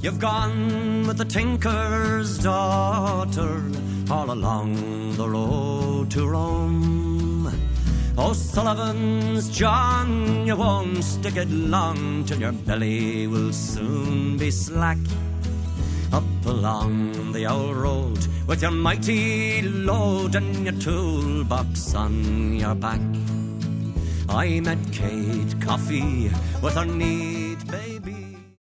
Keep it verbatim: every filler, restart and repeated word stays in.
You've gone with the tinker's daughter all along the road to Rome. O'Sullivan's John, you won't stick it long till your belly will soon be slack. Up along the old road with your mighty load and your toolbox on your back. I met Kate Coffee with her knees